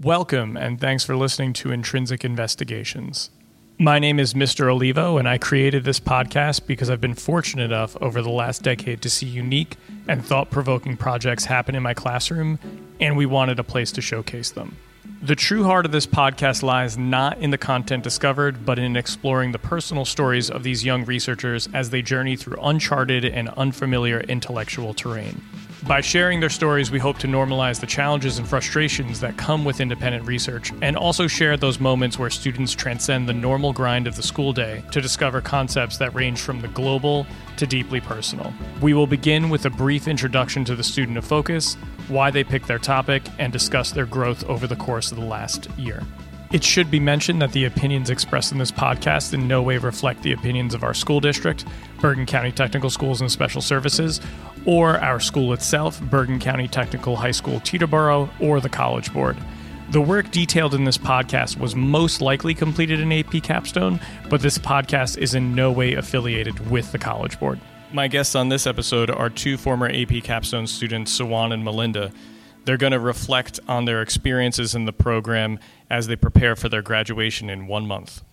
Welcome, and thanks for listening to Intrinsic Investigations. My name is Mr. Olivo, and I created this podcast because I've been fortunate enough over the last decade to see unique and thought-provoking projects happen in my classroom, and we wanted a place to showcase them. The true heart of this podcast lies not in the content discovered, but in exploring the personal stories of these young researchers as they journey through uncharted and unfamiliar intellectual terrain. By sharing their stories, we hope to normalize the challenges and frustrations that come with independent research, and also share those moments where students transcend the normal grind of the school day to discover concepts that range from the global to deeply personal. We will begin with a brief introduction to the student of focus, why they picked their topic, and discuss their growth over the course of the last year. It should be mentioned that the opinions expressed in this podcast in no way reflect the opinions of our school district, Bergen County Technical Schools and Special Services, or our school itself, Bergen County Technical High School, Teterboro, or the College Board. The work detailed in this podcast was most likely completed in AP Capstone, but this podcast is in no way affiliated with the College Board. My guests on this episode are two former AP Capstone students, Sawan and Melinda. They're going to reflect on their experiences in the program as they prepare for their graduation in 1 month.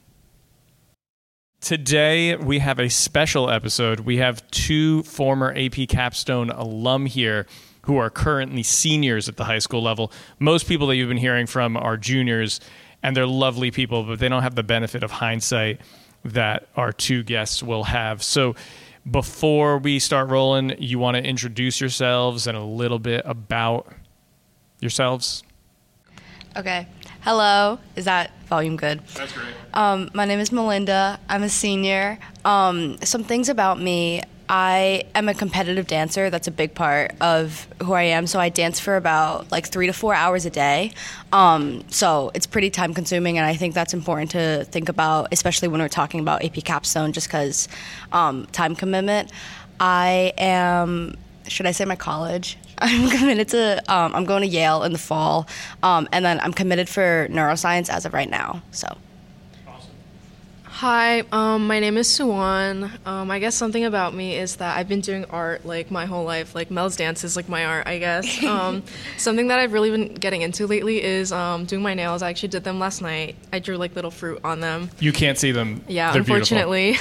Today, we have a special episode. We have two former AP Capstone alum here who are currently seniors at the high school level. Most people that you've been hearing from are juniors, and they're lovely people, but they don't have the benefit of hindsight that our two guests will have. So before we start rolling, you want to introduce yourselves and a little bit about yourselves? Okay. Hello. Is that volume good? That's great. My name is Melinda. I'm a senior. Some things about me. I am a competitive dancer. That's a big part of who I am. So I dance for about 3 to 4 hours a day. So it's pretty time consuming, and I think that's important to think about, especially when we're talking about AP Capstone, just because time commitment. I am... Should I say my college? I'm committed to, I'm going to Yale in the fall, and then I'm committed for neuroscience as of right now, so. Awesome. Hi, my name is Suwan. I guess something about me is that I've been doing art, my whole life. Mel's dance is, my art, I guess. Something that I've really been getting into lately is doing my nails. I actually did them last night. I drew, little fruit on them. You can't see them. Yeah, they're unfortunately.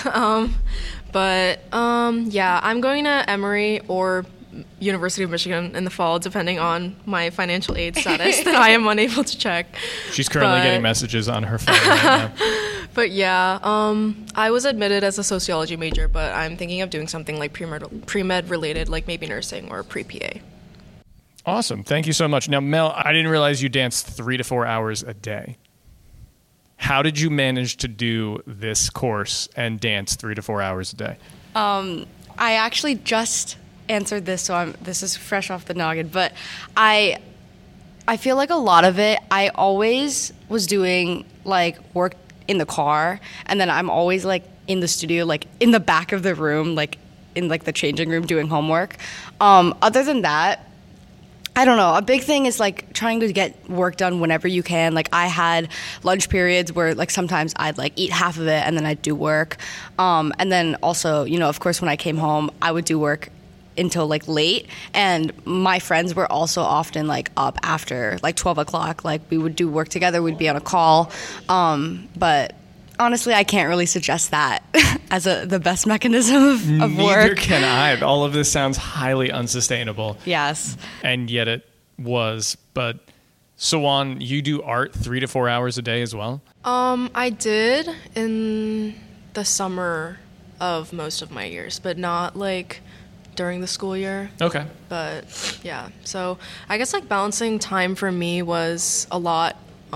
Yeah, I'm going to Emory or University of Michigan in the fall, depending on my financial aid status that I am unable to check. She's currently getting messages on her phone right now. But yeah, I was admitted as a sociology major, but I'm thinking of doing something pre-med related, maybe nursing or pre-PA. Awesome. Thank you so much. Now, Mel, I didn't realize you danced 3 to 4 hours a day. How did you manage to do this course and dance 3 to 4 hours a day? I actually just answered this, so this is fresh off the noggin, but I feel like a lot of it, I always was doing work in the car, and then I'm always in the studio, in the back of the room, in the changing room doing homework. Other than that, I don't know. A big thing is trying to get work done whenever you can. I had lunch periods where sometimes I'd eat half of it and then I'd do work. And then also, of course, when I came home, I would do work until late, and my friends were also often up after 12 o'clock. We would do work together, we'd be on a call, but honestly I can't really suggest that as the best mechanism of work. Neither can I. All of this sounds highly unsustainable. Yes. And yet it was. But Sawan, you do art 3 to 4 hours a day as well? I did in the summer of most of my years, but not during the school year. Okay. But yeah, so I guess balancing time for me was a lot.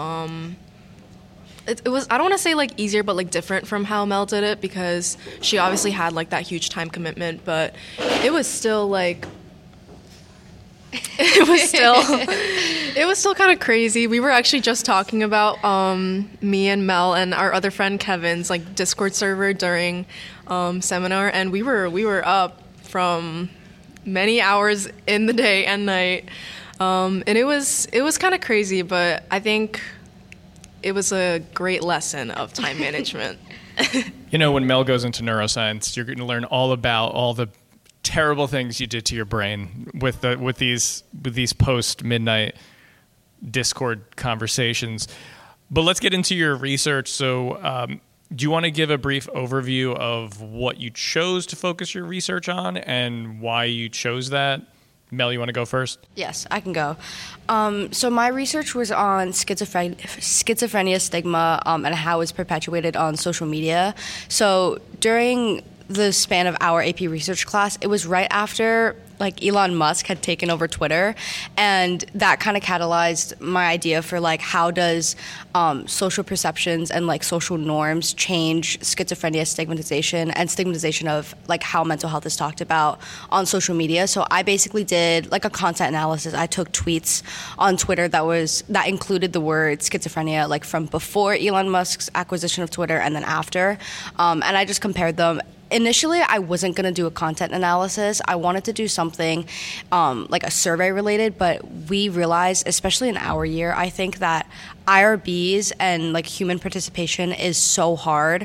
It was, I don't want to say easier, but different from how Mel did it, because she obviously had that huge time commitment, but it was still it was still kind of crazy. We were actually just talking about me and Mel and our other friend Kevin's Discord server during seminar, and we were up from many hours in the day and night, and it was kind of crazy, but I think it was a great lesson of time management. When Mel goes into neuroscience, you're going to learn all about all the terrible things you did to your brain with these post midnight Discord conversations. But let's get into your research. So do you want to give a brief overview of what you chose to focus your research on and why you chose that? Mel, you want to go first? Yes, I can go. So my research was on schizophrenia stigma and how it's perpetuated on social media. So during the span of our AP research class, it was right after Elon Musk had taken over Twitter, and that kind of catalyzed my idea for how does social perceptions and social norms change schizophrenia stigmatization of how mental health is talked about on social media. So I basically did a content analysis. I took tweets on Twitter that included the word schizophrenia from before Elon Musk's acquisition of Twitter and then after, and I just compared them. Initially, I wasn't going to do a content analysis. I wanted to do something a survey related, but we realized, especially in our year, I think that IRBs and human participation is so hard,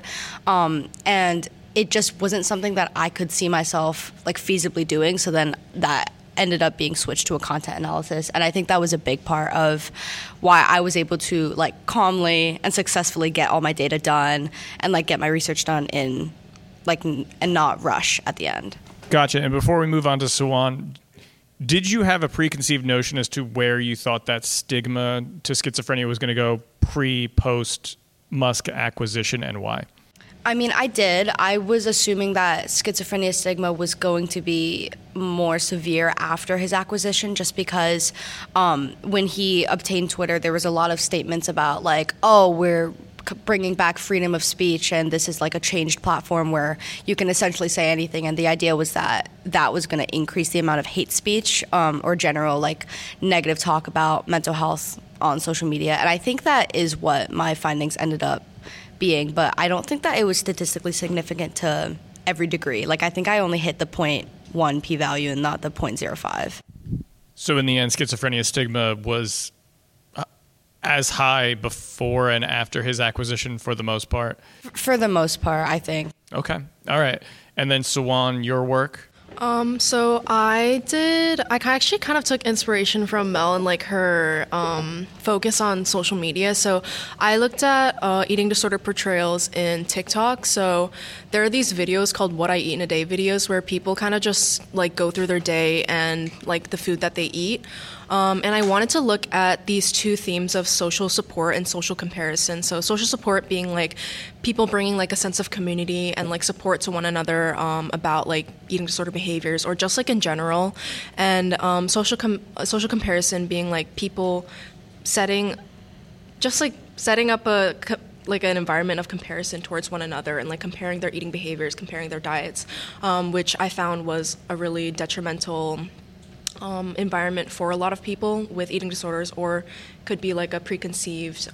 and it just wasn't something that I could see myself feasibly doing. So then that ended up being switched to a content analysis, and I think that was a big part of why I was able to calmly and successfully get all my data done and get my research done in and not rush at the end. Gotcha. And before we move on to Sawan, did you have a preconceived notion as to where you thought that stigma to schizophrenia was going to go pre-post Musk acquisition, and why? I mean, I did. I was assuming that schizophrenia stigma was going to be more severe after his acquisition, just because when he obtained Twitter, there was a lot of statements about we're bringing back freedom of speech, and this is a changed platform where you can essentially say anything, and the idea was that was going to increase the amount of hate speech or general negative talk about mental health on social media, and I think that is what my findings ended up being, but I don't think that it was statistically significant to every degree. I think I only hit the 0.1 p-value and not the 0.05. So in the end, schizophrenia stigma was as high before and after his acquisition for the most part? For the most part, I think. Okay. All right. And then Sawan, your work? So I actually kind of took inspiration from Mel and her focus on social media. So I looked at eating disorder portrayals in TikTok. So there are these videos called What I Eat in a Day videos where people kind of just go through their day and the food that they eat. And I wanted to look at these two themes of social support and social comparison. So social support being people bringing a sense of community and support to one another about eating disorder behaviors or just in general, and social comparison being people setting up an environment of comparison towards one another and comparing their eating behaviors, comparing their diets, which I found was a really detrimental environment for a lot of people with eating disorders, or could be a preconceived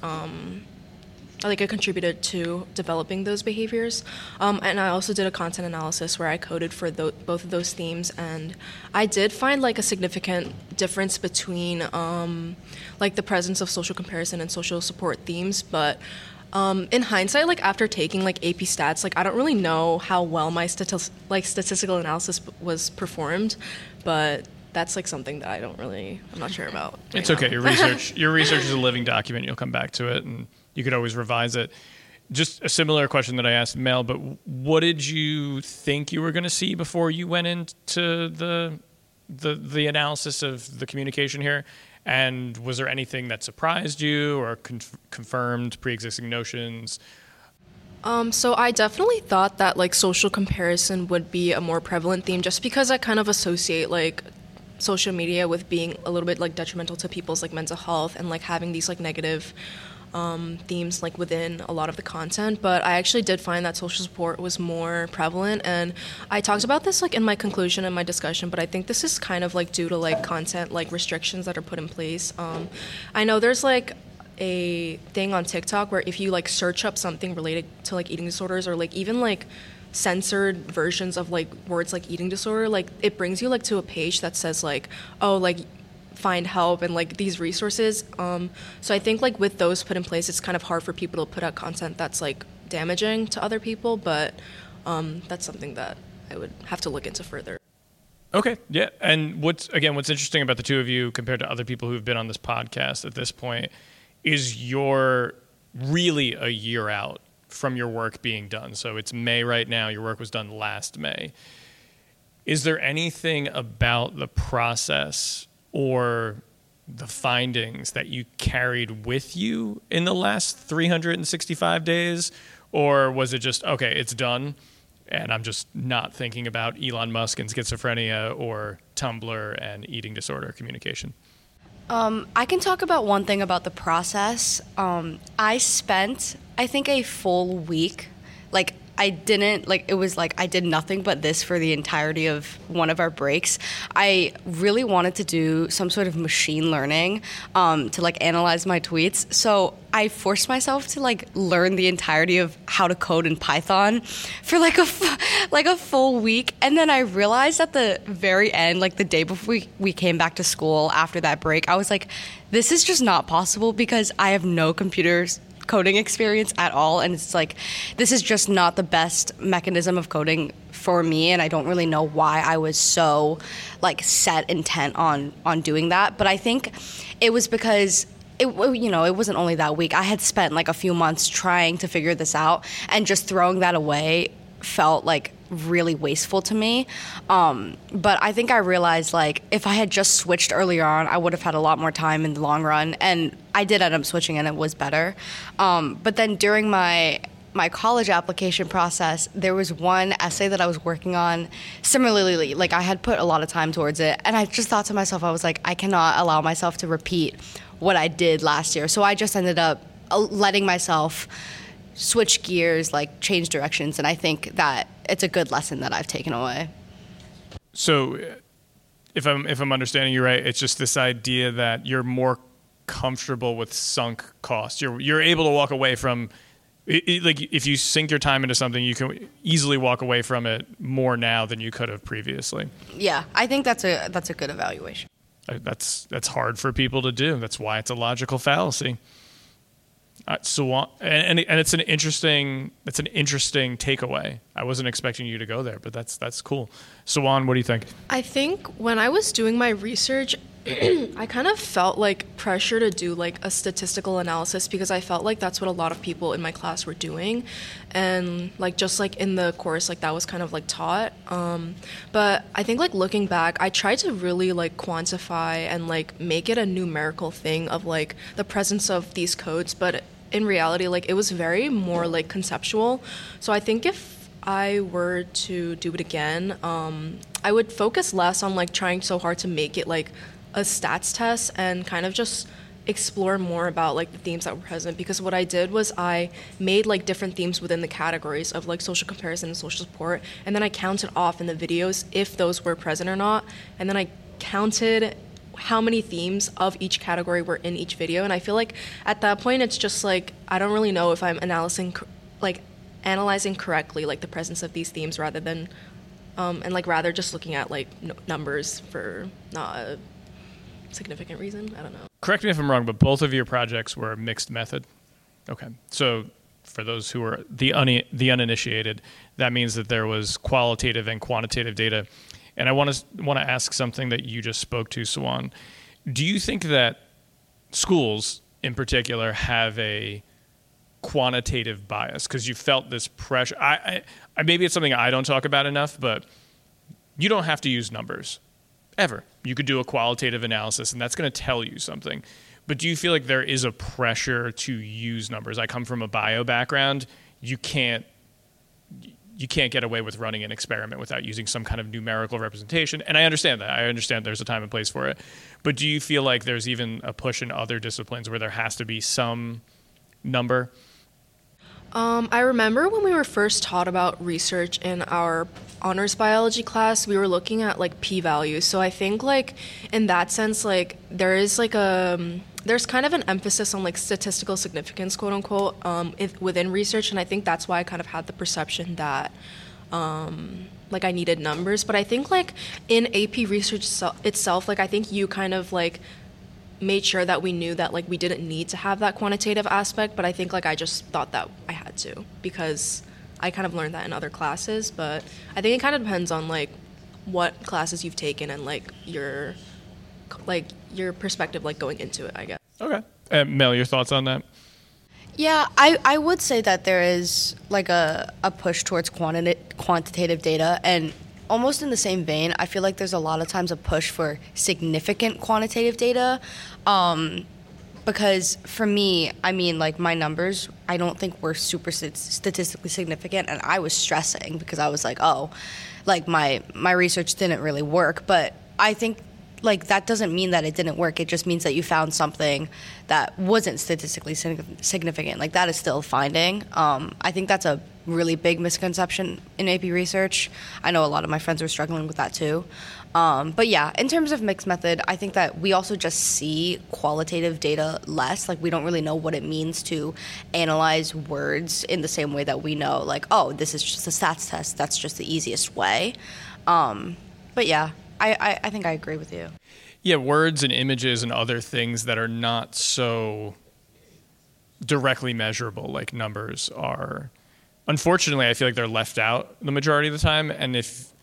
it contributed to developing those behaviors. And I also did a content analysis where I coded for both of those themes, and I did find a significant difference between the presence of social comparison and social support themes, but in hindsight, after taking AP Stats, I don't really know how well my statistical analysis was performed, but that's something that I'm not sure about. It's okay. Your research is a living document. You'll come back to it, and you could always revise it. Just a similar question that I asked Mel, but what did you think you were going to see before you went into the analysis of the communication here? And was there anything that surprised you or confirmed pre-existing notions? So I definitely thought that social comparison would be a more prevalent theme, just because I kind of associate social media with being a little bit detrimental to people's mental health and having these negative themes within a lot of the content. But I actually did find that social support was more prevalent, and I talked about this in my conclusion and my discussion, but I think this is kind of due to content restrictions that are put in place. I know there's a thing on TikTok where if you search up something related to eating disorders, or even censored versions of words eating disorder, it brings you to a page that says find help and these resources. So I think with those put in place, it's kind of hard for people to put out content that's damaging to other people, but that's something that I would have to look into further. Okay, yeah. And what's interesting about the two of you compared to other people who've been on this podcast at this point is you're really a year out from your work being done. So it's May right now. Your work was done last May. Is there anything about the process or the findings that you carried with you in the last 365 days? Or was it just, okay, it's done, and I'm just not thinking about Elon Musk and schizophrenia or Tumblr and eating disorder communication? I can talk about one thing about the process. I spent, I think, a full week. I did nothing but this for the entirety of one of our breaks. I really wanted to do some sort of machine learning to analyze my tweets. So I forced myself to learn the entirety of how to code in Python for a full week. And then I realized at the very end, the day before we came back to school after that break, I was like, this is just not possible because I have no computers coding experience at all, and it's this is just not the best mechanism of coding for me, and I don't really know why I was so set intent on doing that. But I think it was because it wasn't only that week. I had spent a few months trying to figure this out, and just throwing that away felt really wasteful to me. But I think I realized if I had just switched earlier on, I would have had a lot more time in the long run, and I did end up switching and it was better. But then during my college application process, there was one essay that I was working on. Similarly, I had put a lot of time towards it, and I just thought to myself, I was I cannot allow myself to repeat what I did last year. So I just ended up letting myself switch gears, change directions, and I think that it's a good lesson that I've taken away. So if I'm understanding you right, it's just this idea that you're more comfortable with sunk costs. You're able to walk away from if you sink your time into something, you can easily walk away from it more now than you could have previously. Yeah, I think that's a good evaluation. That's hard for people to do. That's why it's a logical fallacy. So and it's an interesting takeaway. I wasn't expecting you to go there, but that's cool. Sawan, what do you think? I think when I was doing my research, I kind of felt pressure to do a statistical analysis because I felt that's what a lot of people in my class were doing, and just in the course that was kind of taught. But I think looking back, I tried to really quantify and make it a numerical thing of the presence of these codes, but in reality it was very more conceptual. So I think if I were to do it again, I would focus less on trying so hard to make it a stats test and kind of just explore more about the themes that were present, because what I did was I made different themes within the categories of social comparison and social support, and then I counted off in the videos if those were present or not, and then I counted how many themes of each category were in each video. And I feel at that point it's just I don't really know if I'm analyzing correctly the presence of these themes rather than and rather just looking at numbers for not a significant reason. I don't know. Correct me if I'm wrong, but both of your projects were mixed method. Okay. So for those who are the uninitiated, that means that there was qualitative and quantitative data. And I want to ask something that you just spoke to, Sawan. Do you think that schools in particular have a quantitative bias? Because you felt this pressure. I maybe it's something I don't talk about enough, but you don't have to use numbers ever. You could do a qualitative analysis, and that's going to tell you something. But do you feel there is a pressure to use numbers? I come from a bio background. You can't get away with running an experiment without using some kind of numerical representation. And I understand that. I understand there's a time and place for it. But do you feel there's even a push in other disciplines where there has to be some number? I remember when we were first taught about research in our honors biology class, we were looking at p-values. So I think in that sense there is there's kind of an emphasis on statistical significance, quote unquote, within research, and I think that's why I kind of had the perception that I needed numbers. But I think in AP research itself, I think you kind of made sure that we knew that we didn't need to have that quantitative aspect, but I think I just thought that I had to because I kind of learned that in other classes. But I think it kind of depends on what classes you've taken and like your perspective like going into it, I guess. Okay. Mel, your thoughts on that? Yeah, I would say that there is like a push towards quantitative data, and almost in the same vein, I feel like there's a lot of times a push for significant quantitative data. Because for me, I mean, like my numbers, I don't think were super statistically significant, and I was stressing because I was like, oh, like my research didn't really work. But I think like that doesn't mean that it didn't work. It just means that you found something that wasn't statistically significant. Like that is still a finding. I think that's a really big misconception in AP research. I know a lot of my friends were struggling with that too. But yeah, in terms of mixed method, I think that we also just see qualitative data less. Like we don't really know what it means to analyze words in the same way that we know, like, oh, this is just a stats test. That's just the easiest way. But yeah, I think I agree with you. Yeah, words and images and other things that are not so directly measurable like numbers are, unfortunately, I feel like they're left out the majority of the time. And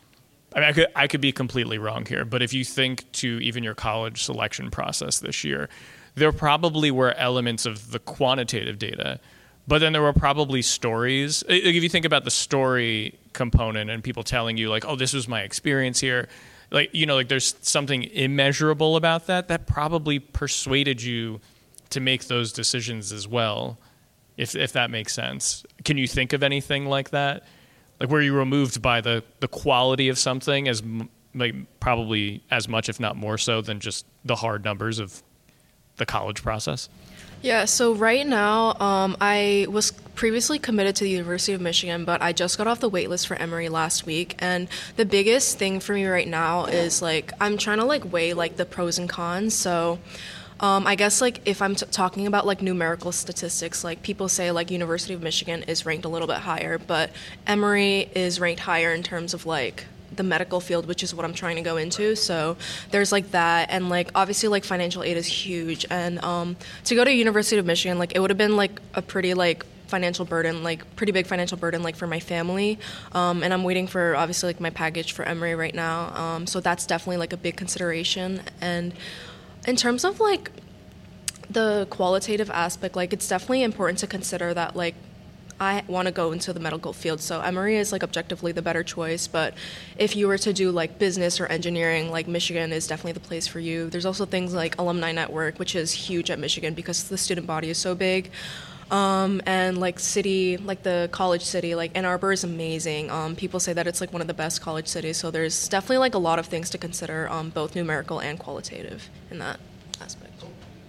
I could be completely wrong here, but if you think to even your college selection process this year, there probably were elements of the quantitative data, but then there were probably stories. If you think about the story component and people telling you like, oh, this was my experience here, like, you know, like there's something immeasurable about that probably persuaded you to make those decisions as well, if that makes sense. Can you think of anything like that? Like were you removed by the quality of something as like probably as much, if not more so, than just the hard numbers of the college process? Yeah, so right now, I was previously committed to the University of Michigan, but I just got off the waitlist for Emory last week. And the biggest thing for me right now is like I'm trying to like weigh like the pros and cons. So I guess like if I'm talking about like numerical statistics, like people say like University of Michigan is ranked a little bit higher, but Emory is ranked higher in terms of like the medical field, which is what I'm trying to go into. So there's like that, and like obviously like financial aid is huge, and to go to University of Michigan, like it would have been like a pretty like financial burden, like pretty big financial burden like for my family, and I'm waiting for obviously like my package for Emory right now, so that's definitely like a big consideration. And in terms of like the qualitative aspect, like it's definitely important to consider that like I want to go into the medical field, so Emory is like objectively the better choice. But if you were to do like business or engineering, like Michigan is definitely the place for you. There's also things like Alumni Network, which is huge at Michigan because the student body is so big. And like city, like the college city, like Ann Arbor is amazing. People say that it's like one of the best college cities. So there's definitely like a lot of things to consider, both numerical and qualitative in that aspect.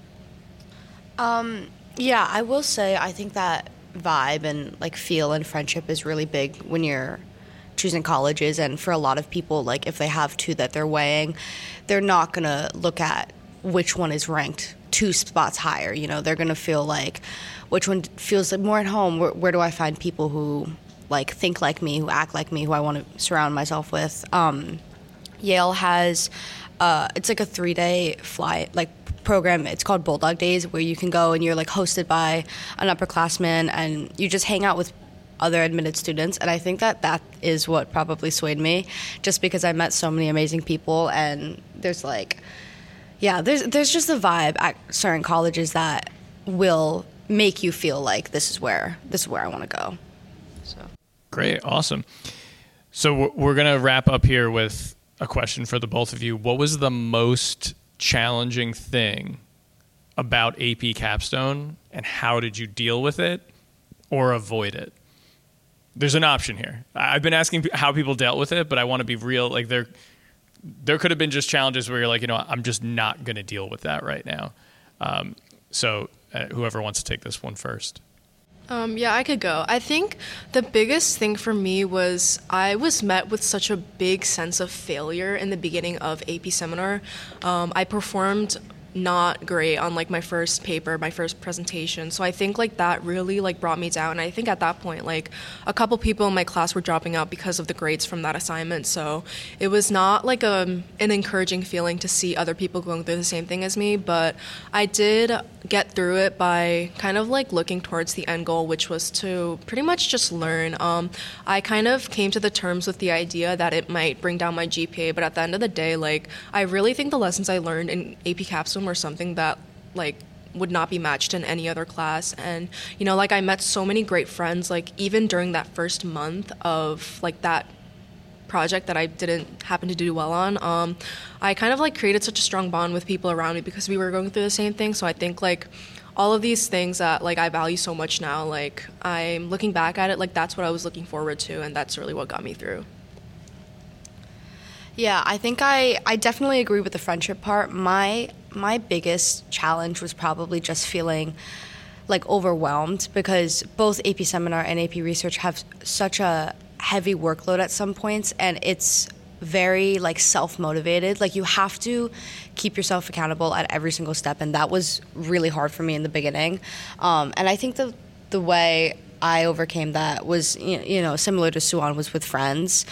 Yeah, I will say I think that vibe and like feel and friendship is really big when you're choosing colleges. And for a lot of people, like if they have two that they're weighing, they're not gonna look at which one is ranked 2 spots higher. You know, they're gonna feel like which one feels like more at home. Where do I find people who like think like me, who act like me, who I want to surround myself with? Yale has it's like a 3-day flight like program. It's called Bulldog Days, where you can go and you're like hosted by an upperclassman and you just hang out with other admitted students. And I think that is what probably swayed me, just because I met so many amazing people. And there's like, yeah, there's just a vibe at certain colleges that will make you feel like this is where I want to go. So great, awesome. So we're gonna wrap up here with a question for the both of you. What was the most challenging thing about AP Capstone, and how did you deal with it or avoid it? There's an option here. I've been asking how people dealt with it, but I want to be real. Like there could have been just challenges where you're like, you know, I'm just not going to deal with that right now. So whoever wants to take this one first. Yeah, I could go. I think the biggest thing for me was I was met with such a big sense of failure in the beginning of AP Seminar. I performed not great on like my first paper, my first presentation. So I think like that really like brought me down. And I think at that point, like a couple people in my class were dropping out because of the grades from that assignment. So it was not like an encouraging feeling to see other people going through the same thing as me. But I did get through it by kind of like looking towards the end goal, which was to pretty much just learn. I kind of came to the terms with the idea that it might bring down my GPA, but at the end of the day, like I really think the lessons I learned in AP Capstone were something that like would not be matched in any other class. And you know, like I met so many great friends, like even during that first month of like that project that I didn't happen to do well on, I kind of like created such a strong bond with people around me because we were going through the same thing. So I think like all of these things that like I value so much now, like I'm looking back at it, like that's what I was looking forward to, and that's really what got me through. Yeah, I think I definitely agree with the friendship part. My biggest challenge was probably just feeling like overwhelmed because both AP Seminar and AP Research have such a heavy workload at some points, and it's very like self-motivated. Like you have to keep yourself accountable at every single step, and that was really hard for me in the beginning. And I think the way I overcame that was, you know, similar to Suan, was with friends.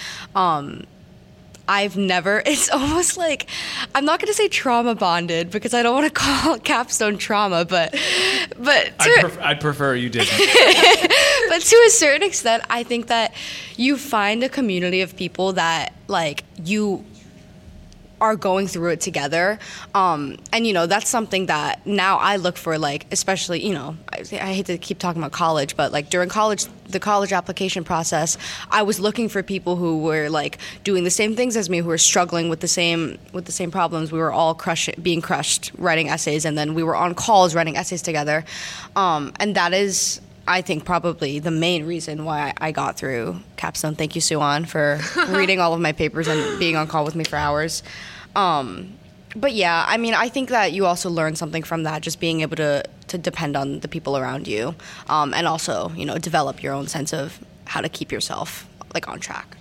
It's almost like, I'm not going to say trauma bonded because I don't want to call Capstone trauma, but I'd prefer you didn't. But to a certain extent, I think that you find a community of people that like you are going through it together. And, you know, that's something that now I look for, like, especially, you know, I hate to keep talking about college, but like during college, the college application process, I was looking for people who were like doing the same things as me, who were struggling with the same problems. We were all being crushed writing essays, and then we were on calls writing essays together. And that is, I think, probably the main reason why I got through Capstone. Thank you, Suan, for reading all of my papers and being on call with me for hours. But yeah, I mean, I think that you also learn something from that, just being able to depend on the people around you, and also, you know, develop your own sense of how to keep yourself like on track.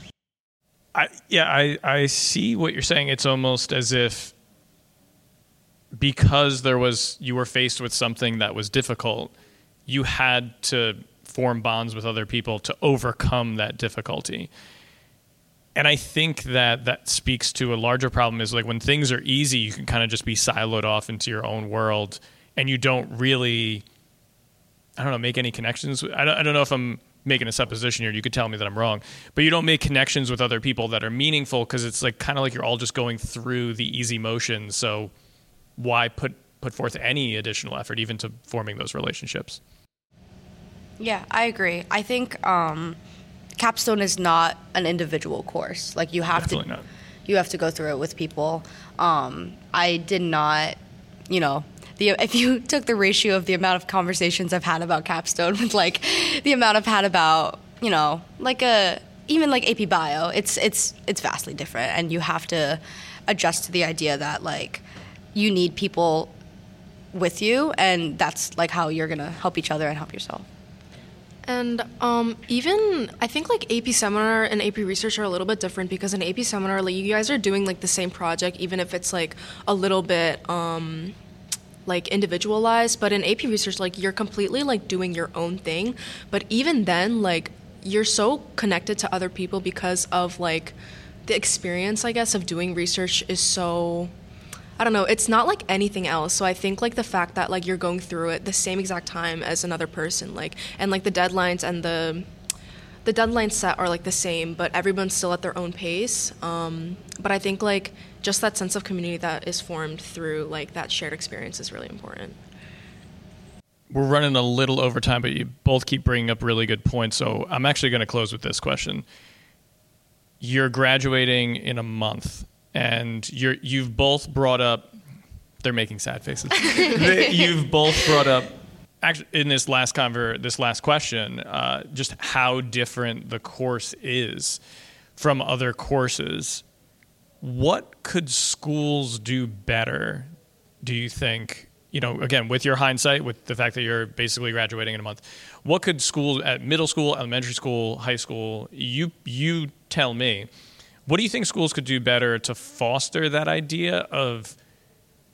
I see what you're saying. It's almost as if because you were faced with something that was difficult, you had to form bonds with other people to overcome that difficulty. And I think that speaks to a larger problem, is like when things are easy, you can kind of just be siloed off into your own world, and you don't really, I don't know, make any connections. I don't know if I'm making a supposition here. You could tell me that I'm wrong, but you don't make connections with other people that are meaningful because it's like kind of like you're all just going through the easy motions. So why put forth any additional effort even to forming those relationships? Yeah, I agree. I think Capstone is not an individual course. Like you have to go through it with people. I did not, you know, if you took the ratio of the amount of conversations I've had about Capstone with like the amount I've had about, you know, like even like AP Bio, it's vastly different, and you have to adjust to the idea that like you need people with you, and that's like how you're gonna help each other and help yourself. And even I think like AP Seminar and AP Research are a little bit different, because in AP Seminar, like you guys are doing like the same project, even if it's like a little bit like individualized. But in AP Research, like you're completely like doing your own thing. But even then, like you're so connected to other people because of like the experience, I guess, of doing research is so, I don't know, it's not like anything else. So I think like the fact that like you're going through it the same exact time as another person, like, and like the deadlines and the deadlines set are like the same, but everyone's still at their own pace. But I think like just that sense of community that is formed through like that shared experience is really important. We're running a little over time, but you both keep bringing up really good points. So I'm actually going to close with this question. You're graduating in a month, and you've both brought up, they're making sad faces. You've both brought up, actually, in this last question, just how different the course is from other courses. What could schools do better, do you think? You know, again, with your hindsight, with the fact that you're basically graduating in a month, what could schools at middle school, elementary school, high school, you tell me, what do you think schools could do better to foster that idea of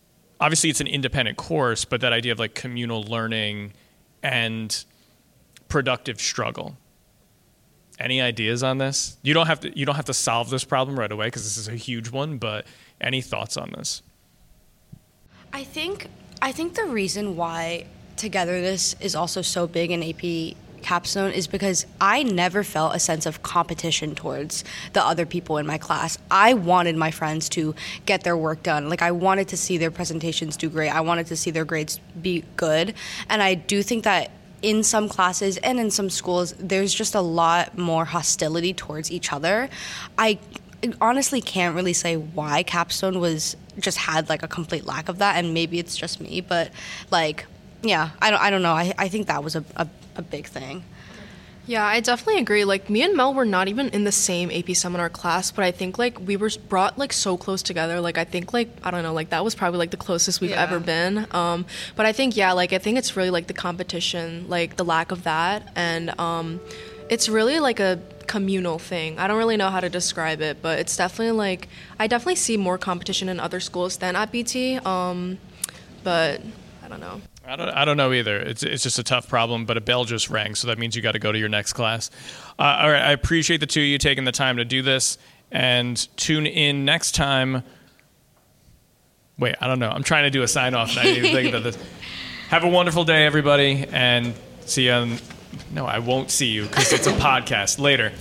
obviously it's an independent course, but that idea of like communal learning and productive struggle. Any ideas on this? You don't have to solve this problem right away because this is a huge one, but any thoughts on this? I think the reason why togetherness is also so big in AP Capstone is because I never felt a sense of competition towards the other people in my class. I wanted my friends to get their work done. Like, I wanted to see their presentations do great. I wanted to see their grades be good. And I do think that in some classes and in some schools, there's just a lot more hostility towards each other. I honestly can't really say why Capstone just had like a complete lack of that, and maybe it's just me, but like, yeah, I don't know. I think that was a big thing. Yeah, I definitely agree. Like, me and Mel were not even in the same AP seminar class, but I think, like, we were brought, like, so close together. Like, I think, like, I don't know, like, that was probably, like, the closest we've ever been. But I think, yeah, like, I think it's really, like, the competition, like, the lack of that. And it's really, like, a communal thing. I don't really know how to describe it, but it's definitely, like, I definitely see more competition in other schools than at BT. But I don't know. I don't know either. It's just a tough problem, but a bell just rang, so that means you got to go to your next class. All right, I appreciate the two of you taking the time to do this, and tune in next time. Wait, I don't know. I'm trying to do a sign-off. I didn't even think about this. Have a wonderful day, everybody, and see you on... No, I won't see you because it's a podcast. Later.